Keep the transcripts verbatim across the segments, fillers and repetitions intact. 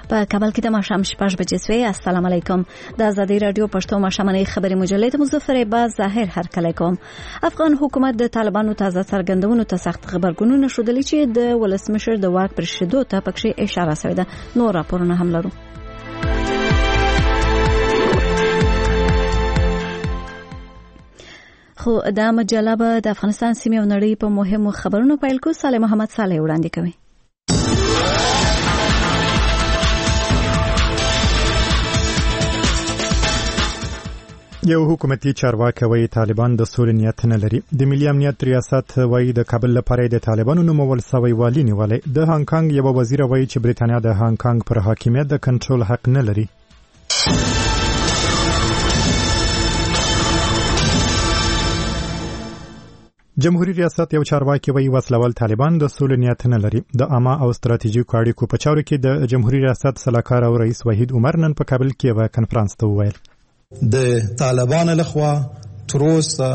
په کابل کې د ماښام شپږ بجې سوې. السلام علیکم. د آزادۍ رادیو پښتو ماښامنۍ خبري مجلې ته مظفر عباس ظاهر هرکلی کوم. افغان حکومت د طالبانو تازه څرګندونو ته سخت خبرګونونه ښودلي چې د ولسمشر د واک پر شدو ته پکې اشاره شوې ده. نور راپورونه هم لرو. خو دا مجله به د افغانستان سیمې او نړۍ په مهمو خبرونو پیل کو. صالح محمد صالح وړاندې کوي. یو حکومتي چارواکي وایي طالبان د سولې نیت نه لري. د ملي امنیت ریاست وایي د کابل لپاره د طالبانو نومول سوی والی نیولې. د هانګ کانګ یو وزیر وایي چې برېټانیا د هانګ کانګ پر حاکمیت د کنټرول حق نه لري. جمهوریت ریاست یو چارواکي وایي وسلوال طالبان د سولې نیت نه لري. د عامه او ستراتیژیکو اړیکو په چارو کې د جمهوریت ریاست سلاکار او رئیس وحید عمر نن په کابل کې یو کنفرانس ته وویل د طالبان لخوا تر اوسه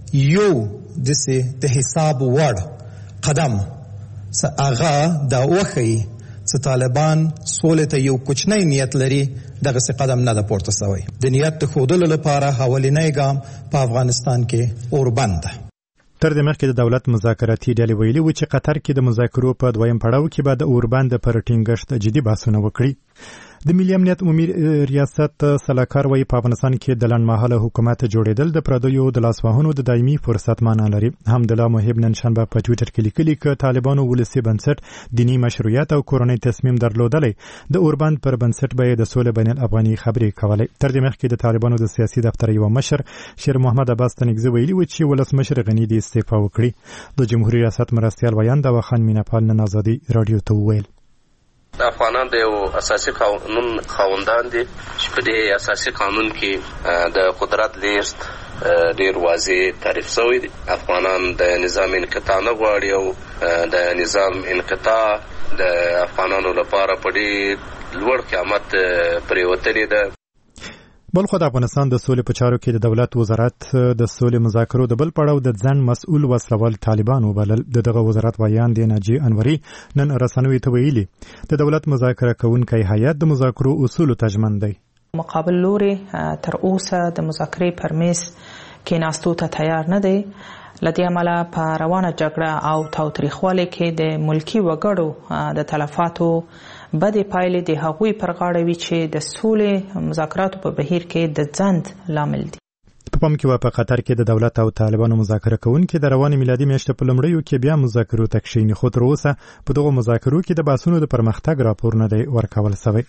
یو دسې د حساب وړ قدم څه هغه دا وښیي چې طالبان سولې ته یو کوچنی نیت لري، دغسې قدم نه ده پورته سوی. د نیت د ښودلو لپاره اولنی ګام په افغانستان کې اوربند ده. تر دې مخکې د دولت مذاکراتي ډلې ویلي و چې قطر کې د مذاکرو په دویم پړاو کې به د اوربند پر ټینګښت جدي بحثونه وکړي. د ملي امنیت عمومي ریاست سلاکار وایي په افغانستان کې د لنډمهاله حکومت جوړېدل د پردیو د لاسوهنو د دایمي فرصت معنا لري. حمدالله محب نن شنبه په ټویټر کې لیکلي چې طالبانو ولسي بنسټ، دیني مشروعیت او کورنۍ تصمیم درلودلی. د اوربند پر بنسټ به د سولې بین الافغاني خبرې کولې. تر دې مخکې د طالبانو د سیاسي دفتر یو مشر شیر محمد عباس تنګزي ویلي و چې ولسمشر غني د استعفا وکړي. د جمهوریت ریاست مرستیال ویان د وخان میناپال نن آزادي رادیو ته وویل افغانان د یو اساسي قانون خاوندان دي چې په دې اساسي قانون کې د قدرت لیست ډیر واضح تعریف شوی دی. افغانان د نظام انقطاع نه غواړي او د نظام انقطاع د افغانانو لپاره په ډیر لوړ قیمت پریوتلې ده. بلخو د افغانستان د سولې په چارو کې د دولت وزارت د سولې مذاکرو د بل پړاو د ځان مسؤل وسلوال طالبان وبلل. د دغه وزارت ویان دی ناجی انوري نن رسنوي ته ویلي د دولت مذاکره کوونکی هیئت د مذاکرو اصولو ته ژمن دی. مقابل لوري تر اوسه د مذاکرې پر میز کېناستو ته تیار نه دی. لدې امله په روانه جګړه او تاوتریخوالي کې د ملکي وګړو د تلفاتو بدې پایلې د هغوی پر غاړه وي چې د سولې مذاکراتو په بهیر کې د ځنډ لامل دي. په پام کې و په قطر کې د دولت او طالبانو مذاکره کوونکي د روانې میلادي میاشتې په لومړیو کې بیا مذاکرو ته کښېني، خو تر اوسه په دغو مذاکرو کې د بحثونو د پرمختګ راپور نه دی ورکول شوی.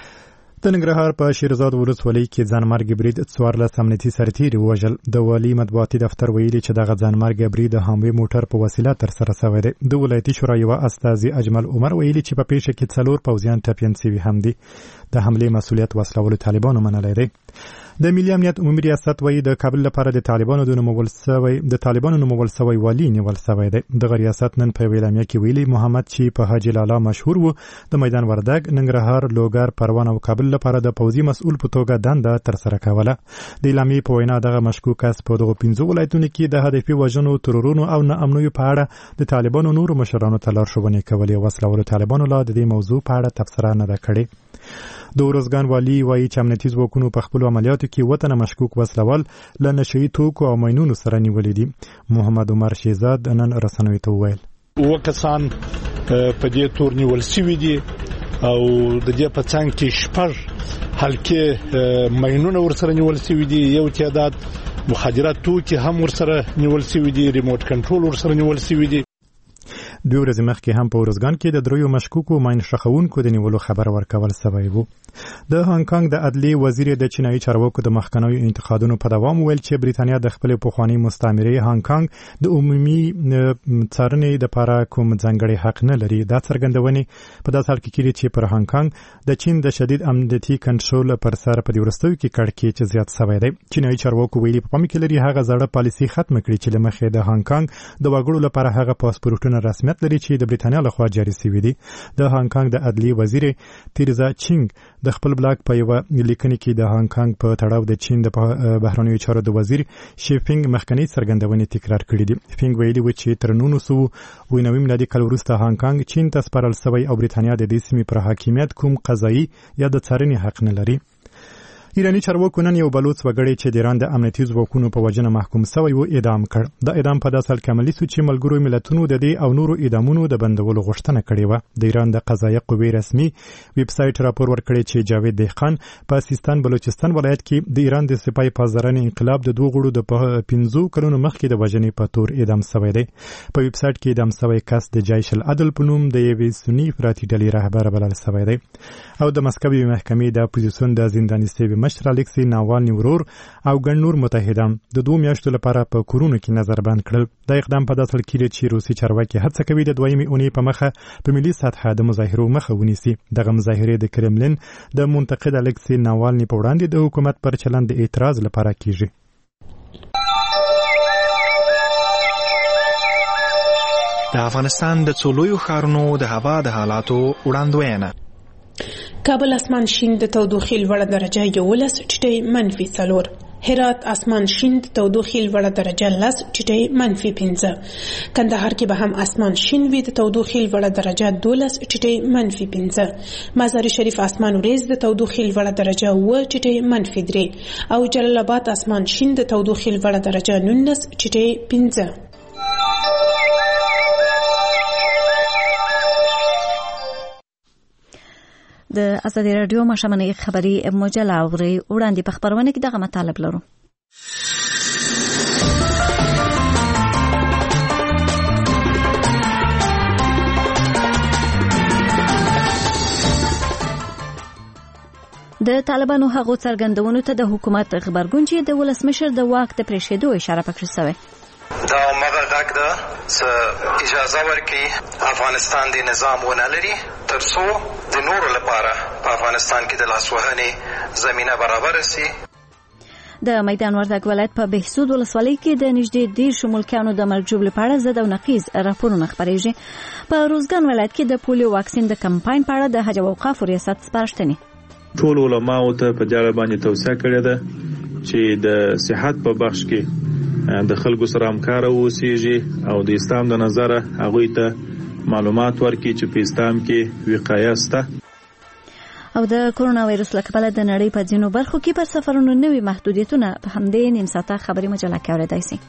د ننګرهار په شیرزاد ولسوالۍ کې ځانمرګي برید څوارلس امنیتي سرتیري ووژل. د والي مطبوعاتي دفتر ویلي چې دغه ځانمرګي برید د هاموي موټر په وسیله ترسره شوی دی. د ولایتي شورا یوه استازي اجمل عمر ویلي چې په پیښه کې څلور پوځیان ټپیان شوي هم دي. د حملې مسؤلیت وسلوالو طالبانو منلی دی. د ملي امنیت عمومي ریاست وایي د کابل لپاره د طالبانو د نومول سوی د طالبانو نومول سوی والی نیول سوی دی. دغه ریاست نن په اعلامیه کې ویلي محمد چې په حاجي لالا مشهور و د میدان وردګ، ننګرهار، لوګر، پروان او کابل لپاره د پوځي مسؤل په توګه دنده ترسره کوله. د اعلامیې په وینا دغه مشکوک کس په دغو پنځو ولایتونو کې د هدفي وژنو، ترورونو او ناامنیو په اړه د طالبانو نورو مشرانو ته لارښوونې کولې. وسلوالو طالبانو لا د دې موضوع په اړه تبصره نه ده کړې. د ورزګان والی وایي چې امنیتي ځواکونو په خپلو عملیاتو کې وطن مشکوک وسلوال له نشهیي توکو او ماینونو سره نیولي دي. محمد عمر شیزاد نن رسنوي ته وویل اووه کسان په دې تور نیول شوي دي او د دې په څنګ کې شپږ هلکې ماینونه ورسره نیول شوي دي. یو تعداد مخدرات توکي هم ورسره نیول شوي دي، ریموټ کنټرول ورسره نیول شوي دي. دوی ورځې مخکې هم په ورزګان کې د دریو مشکوکو ماین ښخونکو د نیولو خبر ورکول شوی و. د هانګ کانګ د عدلي وزیر د چینایي چارواکو د مخکنیو انتقادونو په دوام ویل چې برېټانیا د خپلې پخوانۍ مستعمرې هانګ کانګ د عمومي څارنې دپاره کوم ځانګړی حق نه لري. دا څرګندونې په داسې حال کې کېږي چې پر هانګ کانګ د چین د شدید امنیتي کنټرول پر سر په دې وروستیو کې کړکېچ زیات شوی دی. چینایي چارواکو ویلي په پام کې لري هغه زړه پالیسي ختمه کړي چې له مخې د هانګ کانګ د وګړو لپاره هغه پاسپورټونه رسمیت حکومت لري چې د بریتانیا لخوا جاري شوی دی. د هانګ کانګ د عدلي وزیر تیرزا چینګ د خپل بلاګ په یو لیکنه کې د هانګ کانګ په تړاو د چین د بهرنیو چارو د وزیر شیفینګ مخکنی څرګندونې تکرار کړې دي. فینګ ویلي و چې تر نولس سوه نوي میلادي کال وروسته هانګ کانګ چین ته سپارل شوی او بریتانیا د دې سیمې پر حاکمیت کوم قضایي یا د څارنې حق نه لري. ایرانی چارواکو نن یو بلوڅ وګړی چې د ایران د امنیتي ځواکونو په وجنه محکوم شوی و اعدام کړ. د اعدام په داسې حال کې عملي شو چې ملګرو ملتونو د دې او نورو اعدامونو د بندولو غوښتنه کړې وه. د ایران د قضایه قوې رسمي ویب سایټ راپور ورکړی چې جاوید دهقان په سیستان بلوچستان ولایت کې د ایران د سپای پاسدارانې انقلاب د دوه غړو د پنځو کلونو مخکې د وژنې په تور اعدام شوی دی. په ویب سایټ کې اعدام شوی کس د جیش العدل په نوم د یوې سني افراطي ډلې رهبر بلل شوی دی. او د مسکو محکمې د اپوزیسیون د زنداني سیوي مشر الکسی ناوالني ورور او ګڼ نور متحدان د دوه میاشتو لپاره په کورونو کې نظر بند کړل. دا اقدام په داسې حال کې چې روسي چارواکي هڅه کوي د دویمې اونۍ په مخه په ملي سطحه د مظاهرو مخه ونیسي. دغه مظاهرې د کرملین د منتقد الکسی ناوالني په وړاندې د حکومت پر چلند د اعتراض لپاره کیږي. د افغانستان د څلورو ښارونو د هوا د حالاتو وړاندوینه. کابل اسمان شین د تودوخې لوړه درجه یولس ټیټی منفي څلور. هرات اسمان شین د تودوخې لوړه درجه لس ټیټی منفي پنځه. کندهار کې به هم اسمان شین وي د تودوخې لوړه درجه دولس ټیټی منفي پنځه. مزار شریف اسمان وریځ د تودوخې لوړه درجه اوه ټیټی منفي درې او جلال آباد اسمان شین د تودوخې لوړه درجه نولس ټیټی پنځه. د ازادي رادیو ماشومانه خبري مجله اوري وړاندې په خبرونه کې دغه مطالب لرو. د طالبانو هغو څرګندونو ته د حکومت خبرګون چې د ولسمشر د واک د پریښېدو اشاره پکې شوې. دا مغه غږ ده چې اجازه ورکړي افغانستان د نظام ونه لري تر څو د نورو لپاره په افغانستان کې د لاسوهنې زمینه برابر شي. د میدان وردګ ولایت په بهسود ولسوالۍ کې د نږدې دېرشو ملکیانو د مرګ ژوبلې په اړه ضد او نقیض راپورونه خپرېږي. په روزګان ولایت کې د پولیو واکسین د کمپاین په اړه د حج او اوقافو ریاست سپارښتنې ټول علماو ته په دې اړه باندې توصیه کړې ده چې د صحت په بخش کې د خلکو سره همکار اوسېږي او د اسلام د نظره هغوی ته معلومات ورکړي چې په اسلام کې وقایه شته. او د کورونا وایرس له کبله د نړۍ په ځینو برخو کې پر سفرونو نوي محدودیتونه په همدې نیم ساعته خبري مجله کې اورېدای شي.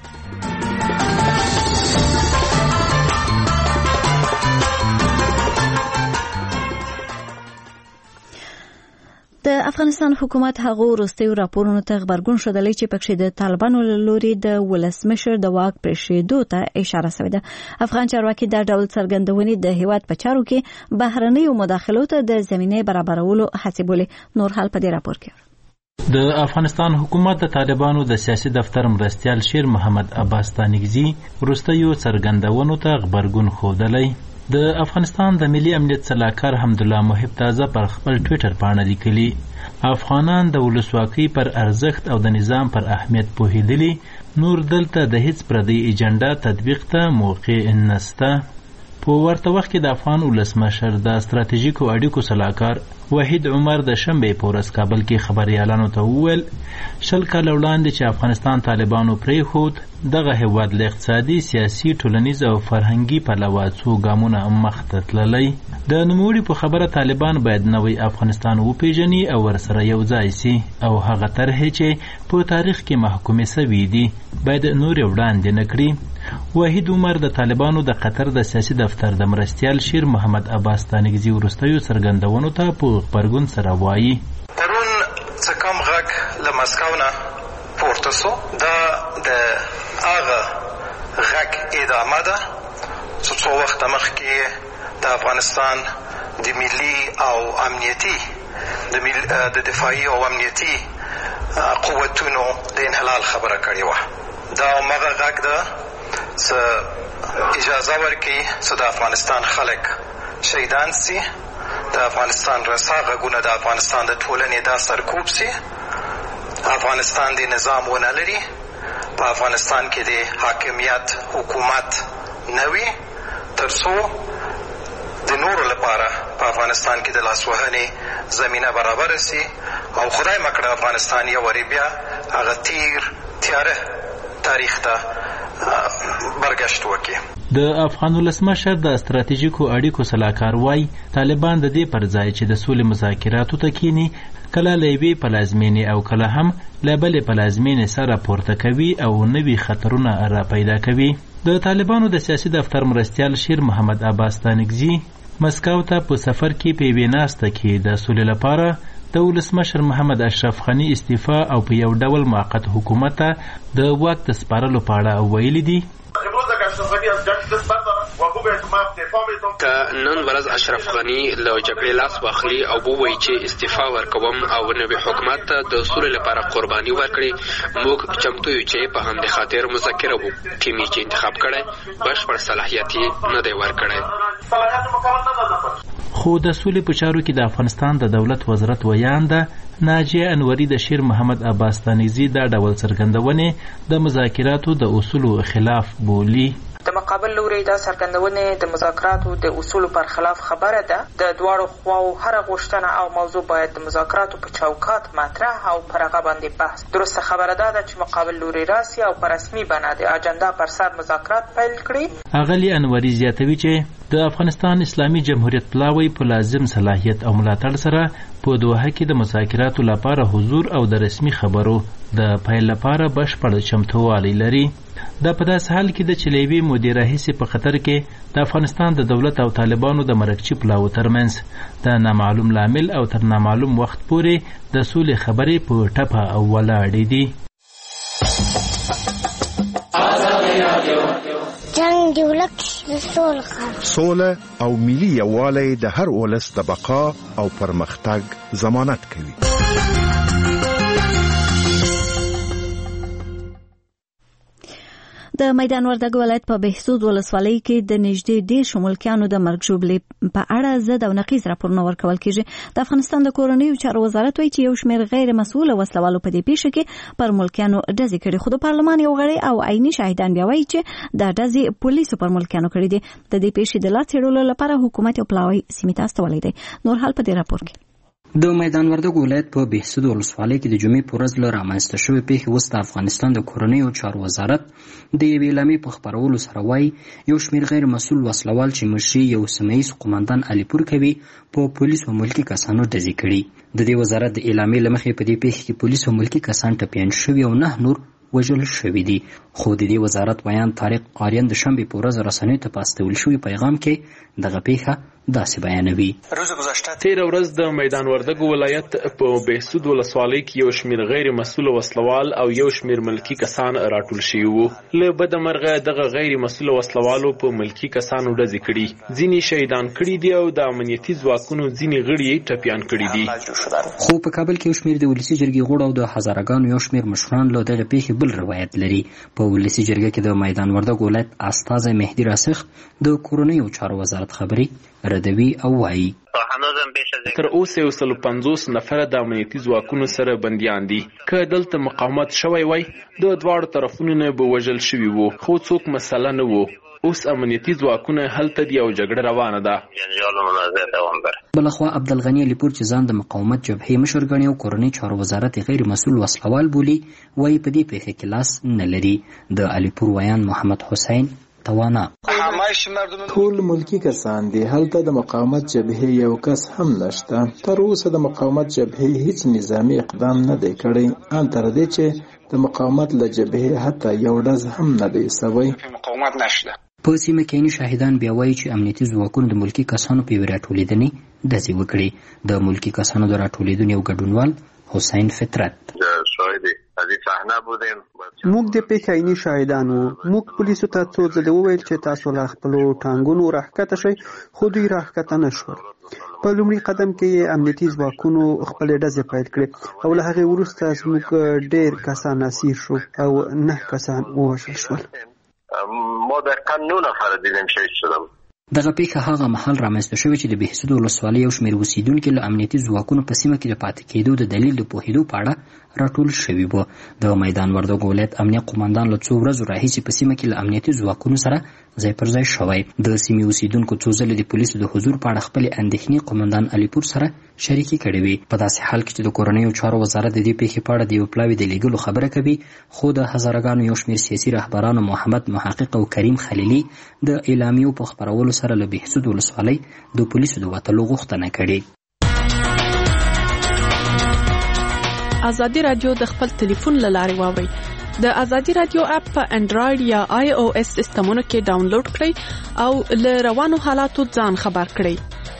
د افغانستان حکومت هغو وروستیو راپورونو ته غبرګون ښودلی چې پکې د طالبانو له لوري د ولسمشر د واک پرېښېدو ته اشاره شوې ده. افغان چارواکي دا ډول څرګندونې د هیواد په چارو کې بهرنیو مداخلو ته د زمینې برابرولو هڅې بولي. نور حال په دې راپور کې. د افغانستان حکومت د طالبانو د سیاسي دفتر مرستیال شیر محمد عباس تانیګزي وروستیو څرګندونو ته غبرګون ښودلی. د افغانستان د ملي امنیت سلاکار حمدالله محب تازه پر خپل ټویټر باندې لیکلي افغانان د ولسواکۍ پر ارزښت او د نظام پر اهمیت پوهېدلي، نور دلته د هیڅ پردی ایجنډا تطبیق ته موقع نسته. په ورته وخت کې د افغان ولسمشر د ستراتیژیکو اړیکو سلاکار وحید عمر د شنبې په ورځ کابل کې خبریالانو ته وویل شل کاله وړاندې چې افغانستان طالبانو پرېښود دغه هیواد له اقتصادي، سیاسي، ټولنیز او فرهنګي پلوه څو ګامونه مخته تللی. د نوموړي په خبره طالبان باید نوی افغانستان وپیژني او ورسره یو ځای سي او هغه طرحې چې په تاریخ کې محکومې سوي دي باید نورې وړاندې نه کړي. وحید عمر د طالبانو د قطر د سیاسي دفتر د مرستیال شیر محمد عباس تانیګزي وروستیو څرګندونو ته په غبرګون سره وایي پرون څه کم غږ له مسکو نه پورته سو. دا د هغه غږ ادامه ده چې څو وخته مخکې د افغانستان د ملي او امنیتي د مل... د دفاعي او امنیتي قوتونو د انحلال خبره کړې وه. دا هغه غږ ده چې اجازه ورکړي چې د افغانستان خلک شهیدان سي، د افغانستان رسا غږونه د افغانستان د ټولنې دا سرکوب سي. افغانستان د نظام ونه لري، په افغانستان کې د حاکمیت حکومت نه وي ترڅو د نورو لپاره په افغانستان کې د لاسوهنې زمینه برابر سي او خدای مکړه افغانستان یو وری بیا هغه تیر تیاره تاریخ ته برګشت وکړي. د افغان ولسمشر د ستراتیژیکو اړیکو سلاکار وای طالبان د دې پر ځای چې د سولې مذاکراتو ته کینی کله له یوې پلازمینې او کله هم له بلې پلازمینې سره پورته کوي او نوي خطرونه را پیدا کوي. د طالبانو د سیاسي دفتر مرستیال شیر محمد عباس تانکزي مسکو ته په سفر کې په یوې ناسته کې د سولې لپاره د ولسمشر محمد اشرف غني استعفا او په یو ډول موقت حکومت ته د واک د سپارلو په اړه ویلي دي. که نن ورځ اشرف غني له جګړې لاس واخلي او ووایي چې استعفا ورکوم او نوي حکومت ته د سولې لپاره قرباني ورکړي، موږ چمتو یو چې په همدې خاطر مذاکره وکړو. ټیم چې انتخاب کړی بشپړ صلاحیت یې نه دی ورکړی. خو د سولې په چارو کې د افغانستان د دولت وزارت ویانده ناجیه انوري د شیر محمد عباس تانکزي دا ډول څرګندونې د مذاکراتو د اصولو خلاف بولي. د مقابل لوري دا څرګندونې د مذاکراتو د اصولو پر خلاف خبره ده. د دواړو خواو هر غوښتنه او موضوع باید د مذاکراتو په چوکاټ مطرح او پر هغه باندې بحث. درسته خبره ده چې مقابل لوري راسي او په رسمي بڼه د اجنډا پر سر مذاکرات پیل کړي. اغلی انوري زیاتوي چې د افغانستان اسلامي جمهوریت پلاوی په لازم صلاحیت او ملاتړ سره په دوحه کې د مذاکراتو لپاره حضور او د رسمي خبرو د پیل لپاره بشپړ چمتووالی لري. دا په داسې حال کې د چلیوي مدیره هیڅ په خطر کې د افغانستان د دولت او طالبانو د مرکچی پلاو ترمنځ د نامعلوم لامل او تر نامعلوم وخت پورې د سولې خبرې په ټپه او ولاړې دي. جنگ دی ولک سوله سوله او ملي یووالی د هر ولس د بقا او پرمختګ ضمانت کوي. د میدان وردګ ولایت په بهسود ولسوالۍ کې د نږدې دېرشو ملکیانو د مرګ ژوبلې په اړه ضد او نقیض راپورونه ورکول کېږي. د افغانستان د کورنیو چارو وزارت وایي چې یو شمېر غیر مسؤله وسلوالو په دې پیښه کې پر ملکیانو ډزې کړي، خو د پارلمان یو غړی او عیني شاهدان بیا وایي چې دا ډزې پولیسو پر ملکیانو کړي دي. د دې پیښې د لا څېړلو لپاره حکومت یو پلاوی سیمې ته استولی دی. نور حال په دې راپور کې. د میدان وردګ ولایت په بهسود ولسوالۍ کې د جمعې په ورځ له رامنځته شوې پیښې وروسته افغانستان د کورنیو چارو وزارت د یوې اعلامیې په خپرولو سره وایي یو شمېر غیر مسؤل وسلوال چې مشري یو سیمه ییز قومندان علي پور کوي په پولیسو او ملکي کسانو ډزې کړي. د دې وزارت د اعلامیې له مخې په دې پیښه کې پولیس او ملکي کسان ټپیان شوي او نه نور وژل شوي دي. خو د دې وزارت بیان طارق قاریان د شنبې په ورځ رسنیو ته په استول شوي پیغام کې دغه پیښه داسې بیانوي. تېره ورځ د میدان وردګ ولایت په بهسود ولسوالۍ کې یو شمېر غیر مسؤله وسلوال او یو شمېر ملکي کسان راټول شوي وو. له بده مرغه دغه غیر مسؤله وسلوالو په ملکي کسانو ډزې کړي، ځینې شهیدان کړي دي او د امنیتي ځواکونو ځینې غړي یې ټپیان کړي دي. خو په کابل کې یو شمېر د ولسي جرګې غړو او د هزارهګانو یو شمېر مشران له دغه پیښې بل روایت لري. په ولسي جرګه کې د میدان وردګ ولایت استازی مهدي راسخ د کورنیو چارو وزارت خبرې ردوي او وایي تر اوسه یو سل پنځوس نفره د امنیتي ځواکونو سره بندیان دي. که دلته مقاومت شوی وای د دواړو طرفونو نه به وژل شوي وو، خو څوک مسله نه وو. اوس امنیتي ځواکونه هلته دي او جګړه روانه ده. بلخوا عبدالغني علي پور چې ځان د مقاومت جبهې مشر ګڼي او کورني چارو وزارت غیر مسؤل وسلوال بولي، وایي په دې پیښه کې لاس نه لري. د علي پور ویان محمد حسین توانا ټول ملکی کسان دي، هلته د مقاومت جبهې یو کس هم نشته. تر اوسه د مقاومت جبهې هیڅ نظامی اقدام نه دی کړی، ان تر دې چې د مقاومت له جبهې حتی یو ډز هم نه دی سوی. مقاومت نشته. په سیمه کې عیني شاهدان بیا وایي چې امنیتي ځواکونو د ملکي کسانو په یوې راټولېدنې ډزې وکړې. د ملکي کسانو د راټولېدنې یو ګډونوال حسین فطرت موږ د پیښې عیني شاهدان وو. موږ پولیسو ته څو ځله وویل چې تاسو له خپلو ټانګونو راښکته شئ، خو دوی راښکته نه شول. په لومړي قدم کې یې امنیتي ځواکونو خپلې ډزې پیل کړې او له هغې وروسته زموږ ډېر کسان اسیر شو او نه کسان ووژل شول. ما در قانون نفر دیدیم شهید شدم. دغه پیښه هغه مهال رامنځته شوې چې د بهسود ولسوالۍ یو شمېر اوسیدونکي له امنیتي ځواکونو په سیمه کې د پاتې کېدو د دلیل د پوهېدو په اړه راټول شوي وو. د میدان وردګو ولایت امنیه قوماندان له څو ورځو راهیسې په سیمه کې له امنیتي ځواکونو سره ځای پر ځای شوی. د سیمې اوسیدونکو څو ځلې د پولیسو د حضور په اړه خپلې اندېښنې قومندان علیپور سره شریکې کړې وې. په داسې حال کې چې د کورنیو چارو وزارت د دې پیښې په اړه د یو پلاوي د لیږلو خبره کوي، خو د هزارهګانو یو شمېر سیاسي رهبرانو محمد محقق او کریم خلیلي د اعلامیو په خپرولو سره له بهسود ولسوالۍ د پولیسو د وتلو غوښتنه کړې. ازادي رادیو د خپل ټلیفون له لارې واورئ. د ازادي رادیو اپ په انډرایډ یا آی او اس سیسټمونو کې ډاونلوډ کړئ او له روانو حالاتو ځان خبر کړئ.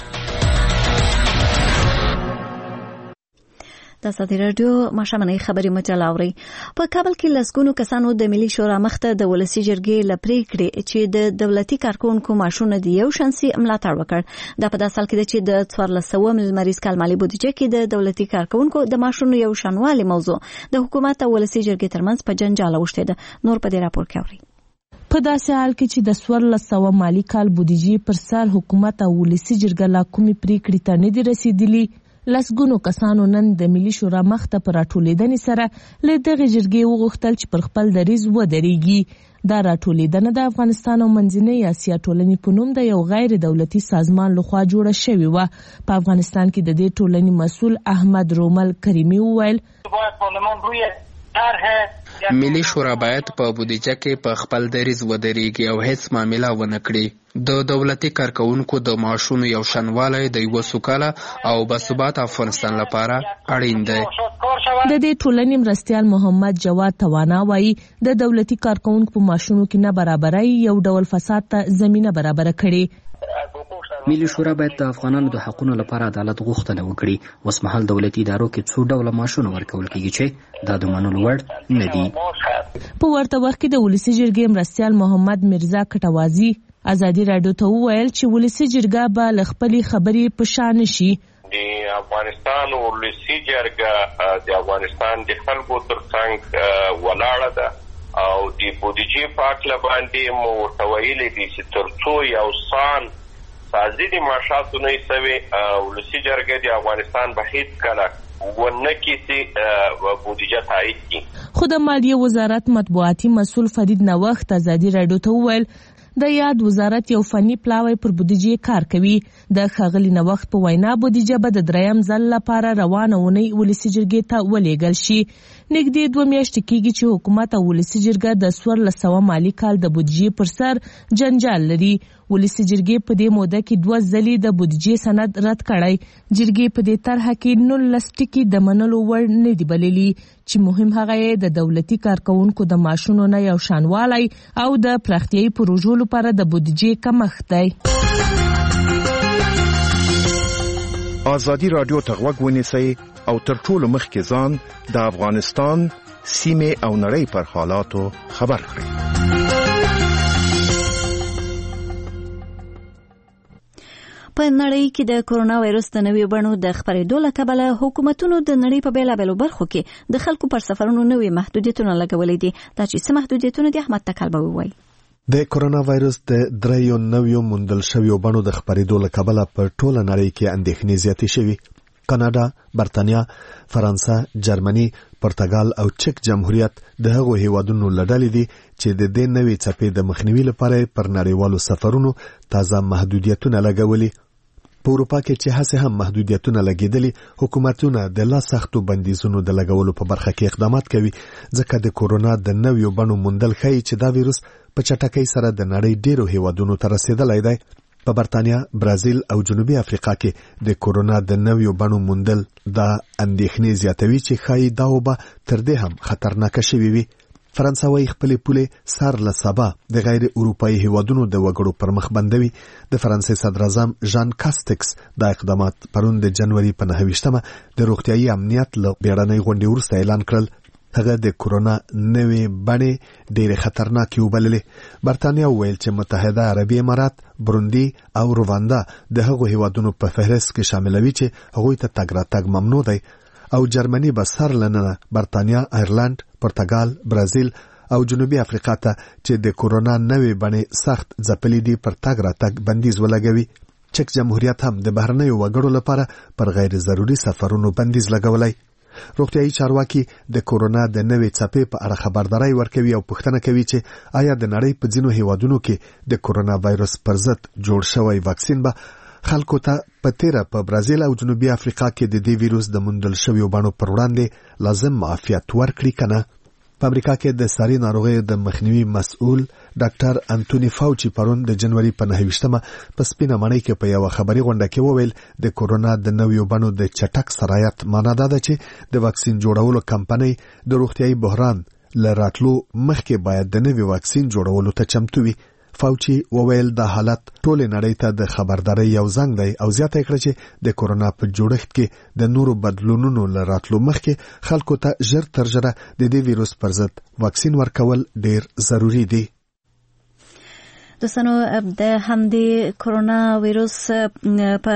د ازادي رادیو ماشومانه خبري مجله اوري. په کابل کې لسګونو کسانو د ملي شورا مخته د ولسی جرګې لپاره کړی چې د دولتي کارکونکو معاشونه د یو شانسي ملاتړ وکړ. دا په داسې حال کې ده چې د څوارلس سوه مریض کال مالي بودیجه کې د دولتي کارکونکو د معاشونو یو شانوالی موضوع د حکومت او ولسی جرګې ترمنځ په جنجال اوښتې ده. نور په دې راپور کې اوري. په داسې حال کې چې د څوارلس سوه مالي کال بودیجې پر سر حکومت او ولسی جرګه لا کومې پریکړې ته نه دي رسیدلي، لسګونو کسانو نن د ملي شورا مخته پر راټولېدنې سره له دغه جرګې وغوښتل چې پر خپل دریځ ودرېږي. دا راټولېدنه د افغانستان او منځنۍ اسیا ټولنې په نوم د یو غیر دولتي سازمان لخوا جوړه شوې وه. په افغانستان کې د دې ټولنې مسؤل احمد رومل کریمي وویل ملي شورا باید په بودیجه کې په خپل دریځ ودرېږي او هیڅ معامله ونه کړي. د دولتي کارکونکو د معاشونو یو شانوالی د یو سوکاله او باثباته افغانستان لپاره اړین دی. د دې ټولنې مرستیال محمد جواد توانا وایي د دولتي کارکونکو په معاشونو کې نه برابرۍ یو ډول فساد ته زمینه برابره کړي. ملي شورا باید د افغانانو د حقونو لپاره عدالت غوښتنه وکړي. اوس مهال دولتي ادارو کې څو ډوله معاشونه ورکول کېږي چې دا د منلو وړ نه دي. په ورته وخت کې د ولسی جرګې مرستیال محمد مرزا کټوازي ازادي رادیو ته وویل چې ولسی جرګه به له خپلې خبرې په شا نه شي. د افغانستان ولسی جرګه د افغانستان د خلکو ترڅنګ ولاړه ده او د بودیجې په اړه باندې مو ورته ویلي دي چې تر څو یو سان سازي د معاشاتو نه سوي ولسی جرګه د افغانستان به هیڅ کله ونه کیسي بودیجه تایید کړي. خو د مالیې وزارت مطبوعاتي مسؤل فرید نوښت ازادي رادیو ته وویل د یاد وزارت یو فني پلاوی پر بودیجې کار کوي. د ښاغلي نوښت په وینا بودیجه به د دریم ځل لپاره روانه اونۍ ولسی جرګې ته ولېږل شي. نږدې دوه میاشتې کېږي چې حکومت او ولسی جرګه د څوارلس سوه مالي کال د بودیجې پر سر جنجال لري. ولسی جرګې په دې موده کې دوه ځلې د بودیجې سند رد کړی. جرګې په دې طرحه کې نولس ټکي د منلو وړ نه دي بللي چې مهم هغه یې د دولتي کارکونکو د معاشونو نه یو شانوالی او د پراختیایي پروژو لپاره د بودیجې کمښت دی. ازادي رادیو ته غوږ ونیسئ او تر ټولو مخکې ځان د افغانستان سیمې او نړۍ پر حالاتو خبر کړئ. په نړۍ کې د کورونا وایرس د نویو بڼو د خپرېدو له کبله حکومتونو د نړۍ په بیلابیلو برخو کې د خلکو پر سفرونو نوي محدودیتونه لګولي دي. دا چې څه محدودیتونه دي احمد تکل به ووایي. د کورونا وایرس د دریو نویو موندل شویو بڼو د خپرېدو له کبله په ټوله نړۍ کې اندېښنې زیاتې شوي. کاناډا، برتانیا، فرانسه، جرمني، پرتګال او چک جمهوریت د هغو هیوادونو له ډلې دي چې د دې نوې څپې د مخنیوي لپاره پر نړیوالو سفرونو تازه محدودیتونه لګولي. په اروپا کې چې هڅه هم محدودیتونه لګیدلي، حکومتونه د لا سختو بندیزونو د لګولو په برخه کې اقدامات کوي، ځکه د کورونا د نویو بڼو موندل ښیي چې دا ویروس په چټکۍ سره د نړۍ ډیرو هیوادونو ته رسیدلی دی. په برتانیا، برازیل او جنوبي افریقا کې د کورونا د نویو بڼو موندل دا اندېښنې زیاتوي چې ښایي دا وبا تر دې هم خطرناکه شوې وي. فرانسه وايي خپلې پولې سار له سبا د غیر اروپایي هیوادونو د وګړو پر مخ بندوي. د فرانسې صدراعظم ژان کاستکس دا اقدامات پرون د جنوري په نهه ویشتمه د روغتیايي امنیت له بیړنۍ غونډې وروسته اعلان کړل. هغه د کورونا نوې بڼې ډېرې خطرناکې وبللې. برتانیا وویل چې متحده عربي امارات، بروندي او رواندا د هغو هیوادونو په فهرست کې شاملوي چې هغوی ته تګ راتګ ممنوع دی، او جرمني به سر لننه برتانیا، ایرلند، پرتګال، برازیل او جنوبي افریقا ته چې د کورونا نوې بڼې سخت ځپلې دي پر تګ راتګ بندیز ولګوي. چک جمهوریت هم د بهرنیو وګړو لپاره پر غیر ضروري سفرونو بندیز لګولی. روغتیايي چارواکي د کورونا د نوې څپې په اړه خبرداري ورکوي او پوښتنه کوي چې آیا د نړۍ په ځینو هیوادونو کې د کورونا وایرس پر ضد جوړ شوی واکسین به خلکو ته په تیره په برازیل او جنوبي افریقا کې د دې ویروس د موندل شویو بڼو پر وړاندې لازم معافیت ورکړي کنه. په امریکا کې د ساري ناروغیو د مخنیوي مسؤل ډاکټر انټونی فاوچي پرون د جنوري په نهه ویشتمه په سپینه ماڼۍ کې په یو خبري غونډه کې وویل د کورونا د نویو بڼو د چټک سرایت معنا ده چې د واکسین جوړولو کمپنۍ د روغتیايي بحران له راتلو مخکې باید د نوي واکسین جوړولو ته چمتو وي. فاوچي وویل دا حالت ټول نړۍ ته د خبرداري یو زنګ دی او زیاته کړه چې د کورونا په جوړښت کې د نورو بدلونونو لراتلو مخکې خلکو ته ژر تر ژره د دې ویروس پر ضد واکسین ورکول ډیر ضروری دی. دوستانو د همدې کورونا وایرس په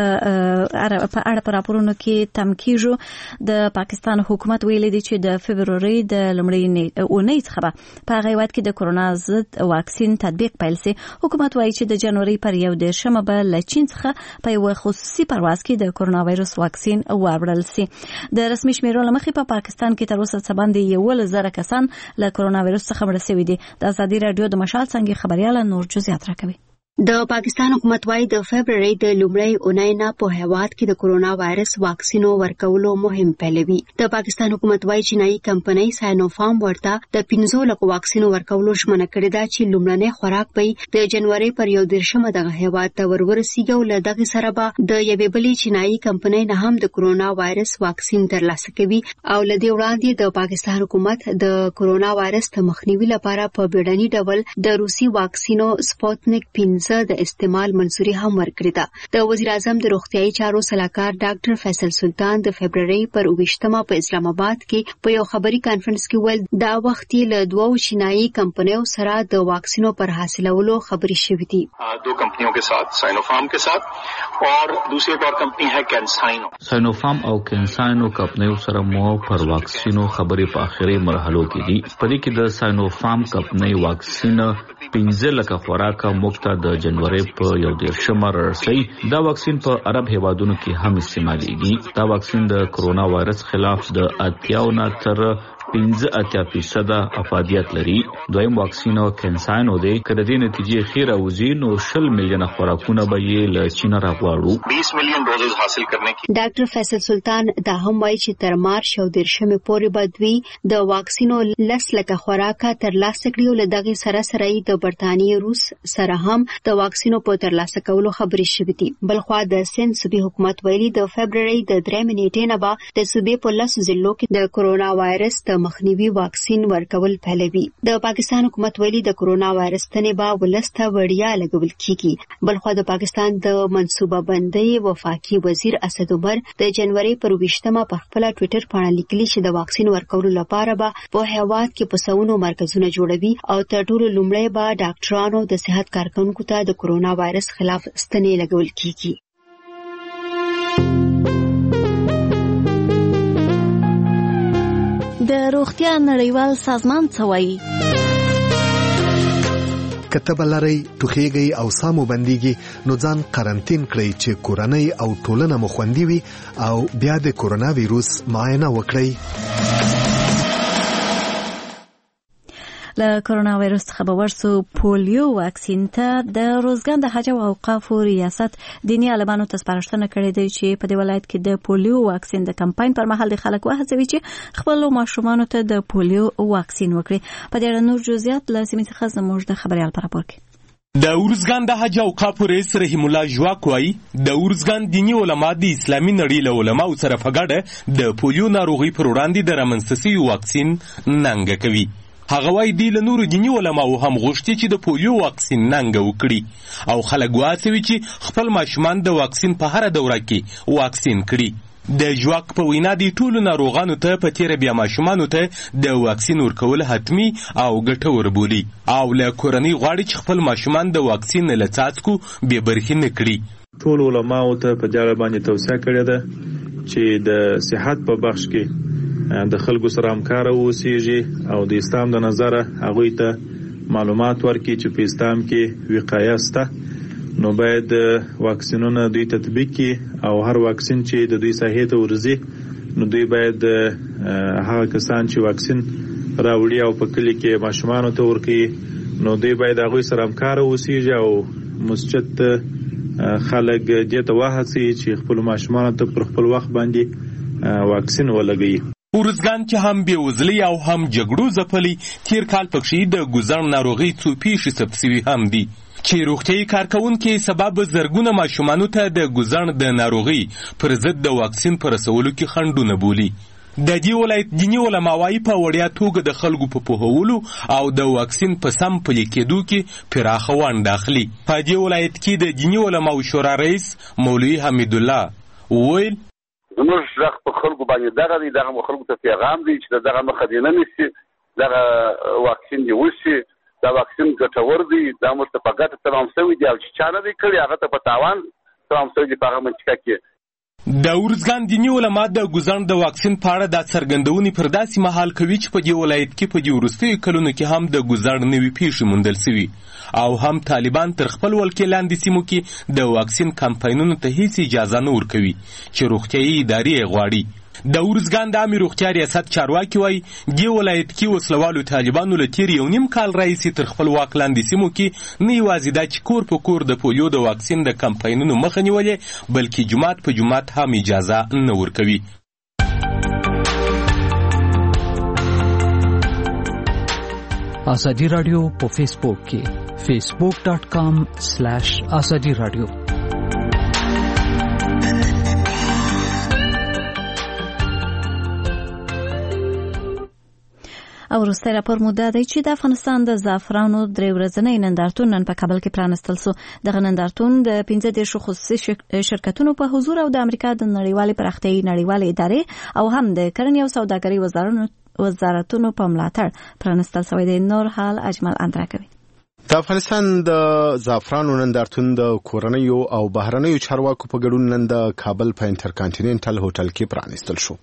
اړه په راپورونو کې تم کیږي. د پاکستان حکومت ویلي دی چې د فبروري د لومړۍ اونۍ څخه په هغه وخت کې د کورونا ضد واکسین تطبیق پیل سي. حکومت وایي چې د جنوري پر یو دیرشمه به له چین څخه په یو خصوصي پرواز کې د کورونا وایرس واکسین واوړل سي. د رسمي شمیرو لمخې په پاکستان کې تر اوسه څه باندې یو لزر کسان له کورونا وایرس څخه مړه شوي دي. د ازادي رادیو د مشال څنګه خبرياله نور جزئیات راکوي. د پاکستان حکومت وايي د فبروري د لومړۍ اونۍ نه په هیواد کې د کورونا وایرس واکسینو ورکولو مهم پیلوي. د پاکستان حکومت وايي چینایي کمپنۍ ساینوفارم ورته د پنځو لکو واکسینو ورکولو ژمنه کړې ده چې لومړنۍ خوراک به د جنوري پر یو دیرشمه دغه هیواد ته ورورسیږي او له دغه سره به د یوې بلې چینایي کمپنۍ نه هم د کورونا وایرس واکسین ترلاسه کوي او له دې وړاندې د پاکستان حکومت د کورونا وایرس د مخنیوي لپاره په بیړني ډول د روسي واکسینو سپوتنیک پنځه د استعمال منځوري هم ورکړې ده. د وزیر اعظم د روغتیايي چارو سلاکار ډاکټر فیصل سلطان د فبروري پر اوویشتمه په اسلام آباد کې په یو خبري کانفرنس کې ویل دا وخت له دوو چینایي کمپنیو سره د واکسینو پر حاصلولو خبري شوې دي. دو کمپنیوں کے ساتھ سائنوفارم کے ساتھ اور دوسری ایک اور کمپنی ہے کینسائنو. سائنوفارم او کینسائنو کمپنیو سره مو پر واکسینو خبري په اخري مرحلو کې دي. په دې کې د سائنوفارم کمپنی واکسین پنځه لکه خوراکه مخته د جنوري په یو دیرشمه رسي. دا واکسین په عرب هیوادونو کې هم استعمالېږي. دا واکسین د کورونا وایرس خلاف د اتیاو نه تر پنځه اتیا فیصد افادیت لري. دویم واکسین کینساینو دی که د دې نتیجې ښې راوځي نو شل میلیونه خوراکونه به یې له چین راغواړو. بیس میلیون ډوزز حاصل کرنے کی. ډاکټر فیصل سلطان دا هم وایي چې تر مارچ او دیرشمه پورې به دوی د واکسینو لس لکه خوراکه ترلاسه کړي او له دغې سره سره د برتانیې روس سره هم د واکسینو په ترلاسه کولو خبرې شوې دي. بلخوا د سند صوبې حکومت ویلي د فبروري د درېیمې نیټې نه به د صوبې په لسو ضلعو کې د کورونا وایرس د مخنیوي واکسین ورکول پیلوي. د پاکستان حکومت ویلي د کورونا وایرس تنې به ولسته وړیا لګول کیږي. بلخوا د پاکستان د منصوبه بندۍ وفاقي وزیر اسد عمر د جنوري پر اوویشتمه په خپل ټوئیټر باندې لیکلي چې د واکسین ورکولو لپاره به په هیواد کې په سونو مرکزونه جوړوي او تر ټولو لومړی به ډاکټرانو د صحت کارکونکو ته د کورونا وایرس خلاف ستنې لګول کیږي. د روغتیا نړیوال سازمان څه وایي؟ کتب لري ټوخیږي او سامو بنديږي نو ځان قرنټین کړئ چې کورنۍ او ټولنه مو خوندي وي او بیا د کورونا وایرس معاینه وکړئ. له کورونا وایرس څخه به ورسو پولیو واکسین ته د روزګان د حج او اوقافو ریاست دینی عالمانو ته سپارښتنه کړې ده چې په دې ولایت کې د پولیو واکسین د کمپاین پر مهال د خلکو هڅوي چې خپل ماشومانو ته د پولیو واکسین وکړي. په دې اړه نور جزئیات له سیمې څخه زموږ د خبريال پر راپور کې. د ورزګان د حج او اوقافو رئیس رحیم الله جواک وایي د ورزګان دینی علما د اسلامي نړۍ له علماو سره په ګډه د پولیو ناروغي پر وړاندې د رامنځته شوي واکسین ننګه کوي. هغه وایي دی له نورو دیني علماو هم غوښتي چې د پولیو واکسین ننګه وکړي او خلک وهڅوي چې خپل ماشومان د واکسین په هره دوره کې واکسین کړي. د جواک په وینا د ټولو ناروغانو ته په تیره بیا ماشومانو ته د واکسین ورکول حتمي او ګټور بولي او له کورنۍ غواړي چې خپل ماشومان د واکسین له څاڅکو بې برخې نه کړي. ټول علماو ته په دې اړه باندې توصیه کړې ده چې د صحت په بخش کې د خلکو سره همکاره اوسیږي او د اسلام د نظره هغوی ته معلومات ورکړي چې په اسلام کې وقایه شته، نو باید واکسینونه دوی تطبیق کړي او هر واکسین چې د دوی ساحې ته ورځي نو دوی باید هغه کسان چې واکسین راوړي او په کلی کې ماشومانو ته ورکړي نو دوی باید هغوی سره همکاره اوسیږي او مسجد خلک دې ته وهڅوي چې خپل ماشومانو ته پر خپل وخت باندې واکسین ولګوي. ارزګان چې هم بېوزلۍ او هم جګړو ځپلي، تیر کال پکښې د ګوزڼ ناروغۍ څو پیښې ثبت سوي هم دي چې روغتیايي کارکوونکي سبب زرګونه ماشومانو ته د ګوزڼ د ناروغۍ پر ضد د واکسین په رسولو کې خنډونه بولي. د دې ولایت دیني علما وايي په وړیا توګه د خلکو په پوهولو او د واکسین په سم پلي کېدو کې پراخه ونډه اخلي. په دې ولایت کې د دیني علماو شورا رئیس مولوي حمیدالله وویل زموږ غږ په خلکو باندې دغه دی، دغه خلکو ته پیغام دی چې دغه مخه دې نه نیسي، دغه واکسین دې وشي، دا واکسین ګټور دی، دا موږ ته په ګټه تمام شوی دی او چې چا نه دی کړی هغه ته په تاوان تمام شوی دی په هغه منطقه کې. د ارزګان دیني علما د ګوزڼ د واکسین په اړه دا څرګندونې پر داسې مهال کوي چې په دې ولایت کې په دې وروستیو کلونو کې هم د ګوزڼ نوي پیښې موندل سوي او هم طالبان تر خپل ولکې لاندې سیمو کې د واکسین کمپاینونو ته هیڅ اجازه نه ورکوي چې روغتیايي ادارې یې غواړي. د ارزګان د عامې روغتیا ریاست چارواکي وایي دې ولایت کې وسلوالو طالبانو له تیر یو نیم کال راهیسې تر خپل واک لاندې سیمو کې نه یوازې دا چې کور په کور د پولیو د واکسین د کمپاینونو مخه نیولې بلکې جومات په جومات هم اجازه نه ورکوي. ازادي رادیو په فیسبوک کې فیسبوک ډاٹ کام سلیش ازادي رادیو. او وروستی راپور مو دا دی چې د افغانستان د زعفرانو درې ورځنی نندارتون نن په کابل کې پرانستل سو. دغه نندارتون د پنځه دېرشو خصوصي شرکتونو په حضور او د امریکا د نړیوالې پراختیايي نړیوالې ادارې او هم د کرنې او سوداګرۍ وزارتونو په ملاتړ پرانستل شوی دی. نور حال اجمل اندرا کوي. د افغانستان د زعفرانو نندارتون د کورنیو او بهرنیو چارواکو په ګډون نن د کابل په انټرکانټیننټل هوټل کې پرانستل شو.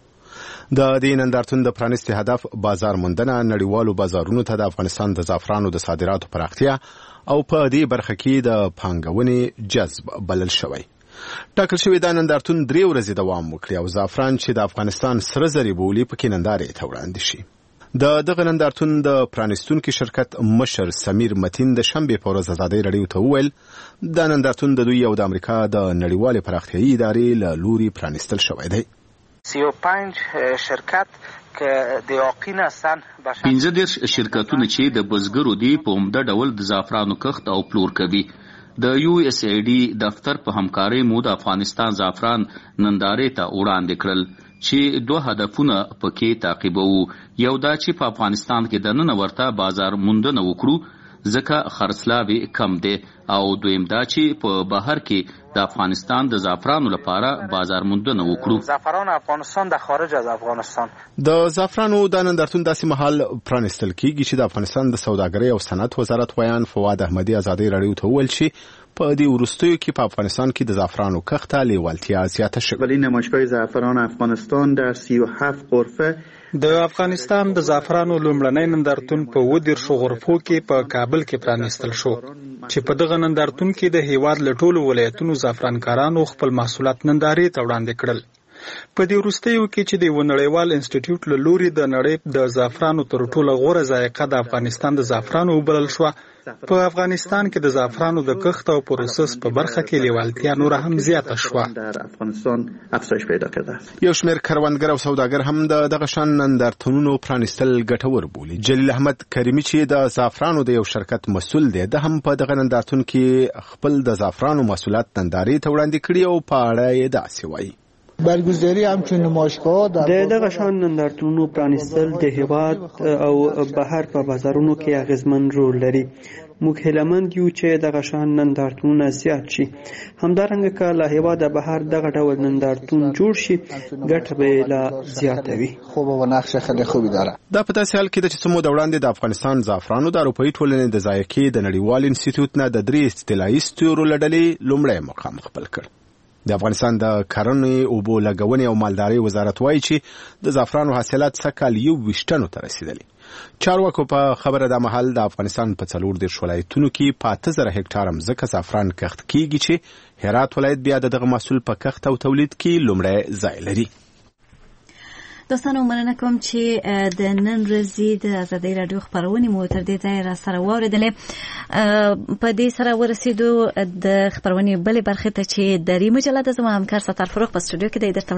د دې نندارتون د پرانستې هدف بازار موندنه، نړیوالو بازارونو ته د افغانستان د زعفرانو د صادراتو پراختیا او په دې برخه کې د پانګونې جذب بلل شوی. ټاکل شوی دا نندارتون درې ورځې دوام وکړي او زعفران چې د افغانستان سره زري بولي پکې نندارې ته وړاندې شي. د دغه نندارتون د پرانستونکو شرکت مشر سمیر متین د شنبې په ورځ ازادۍ رادیو ته وویل دا نندارتون د دوی او د امریکا د نړیوالې پراختیايي ادارې له لوري پرانستل شوی دی. سی و پنج شرکت که د یقین هستن پنځه دېرش شرکتونه چې د بزګرو دی په عمده ډول د زعفرانو کښت او پلور کوي. د یو اس ای ډي دفتر په همکارۍ مو د افغانستان زعفران نندارې ته وړاندې کړل چې دوه هدفونه پکې تعقیبوو. یو دا چې په افغانستان کې د نن ورته بازار موندنه وکړو ځکه خرڅلاوي کم دی، او دویم دا چې په بهر کې د افغانستان د زعفرانو لپاره بازار موندنه وکړو. زعفران افغانستان د خارج از افغانستان د زعفرانو د نندارتون داسې مهال پرانستل کیږي چې د افغانستان د سوداګرۍ او صنعت وزارت ویان فواد احمدي ازادۍ رادیو ته وویل چې په دې وروستیو کې په افغانستان کې د زعفرانو کښت ته لیوالتیا زیاته شوې. ولی نمایشگاه زعفران افغانستان در سی و هفت غرفه د افغانستان د زعفرانو لومړنی نندارتون په اووه دېرشو غرفو کې په کابل کې پرانستل شو چې په دغه نندارتون کې د هیواد له ټولو ولایتونو زعفرانکارانو خپل محصولات نندارې ته وړاندې کړل. په دې وروستیو کې چې د یو نړیوال انسټیټیوټ له لوري د نړۍ د زعفرانو تر ټولو غوره ذایقه د افغانستان د زعفرانو وبلل شوه، په افغانستان کې د زعفرانو د کښت او پروسس په برخه کې لیوالتیا نور هم زیاته شوه. در افغانستان افزایش پیدا کرده. یو شمېر کروندګر او سوداګر هم د دغه شان نندارتونونو پرانستل ګټور بولي. جلیل احمد کریمي چې د زعفرانو د یو شرکت مسؤل دی، د هم په دغه نندارتون کې خپل د زعفرانو محصولات نندارې ته وړاندې کړي او په اړه یې داسې وایي. برگزاری همچون نمایشگاه د دغه شان نندارتونونو پرانستل د هیواد او بهر په بازارونو کې اغیزمن رول لري. موږ هیلهمند یو چې دغه شان نندارتونونه زیات شي. همدارنګه که له هیواده بهر دغه ډول نندارتون جوړ شي ګټه به لا زیاته وي. خوب و نقش خیلی خوبی داره. دا په داسې حال کې د چې څه موده وړاندې د افغانستان زعفرانو د اروپایي ټولنې د ذایقې د نړیوال انسټیټیوټ نه د درې اصطلاحي ستورو له ډلې لومړی مقام خپل کړ. د افغانستان د کرنې اوبو لګونې او مالدارۍ وزارت وایي چې د زعفرانو حاصلات سږکال یو ویشتنو ته رسیدلي. چارواکو په خبره د مهال د افغانستان په څلور دېرش ولایتونو کې په اته زره هکټاره مځکه زعفران کښت کیږي چې هرات ولایت بیا د دغه محصول په کښت او تولید کې لومړی ځای لري. دوستانو مننه کوم چې د نن ورځې د ازادۍ راډیو خبرونه مو تر دې ځایه را سره واوریدلې. په دې سره ورسېدو د خبرونې بلې برخې ته چې د ری مجله د زما همکار ستر فروغ په سټوډیو کې د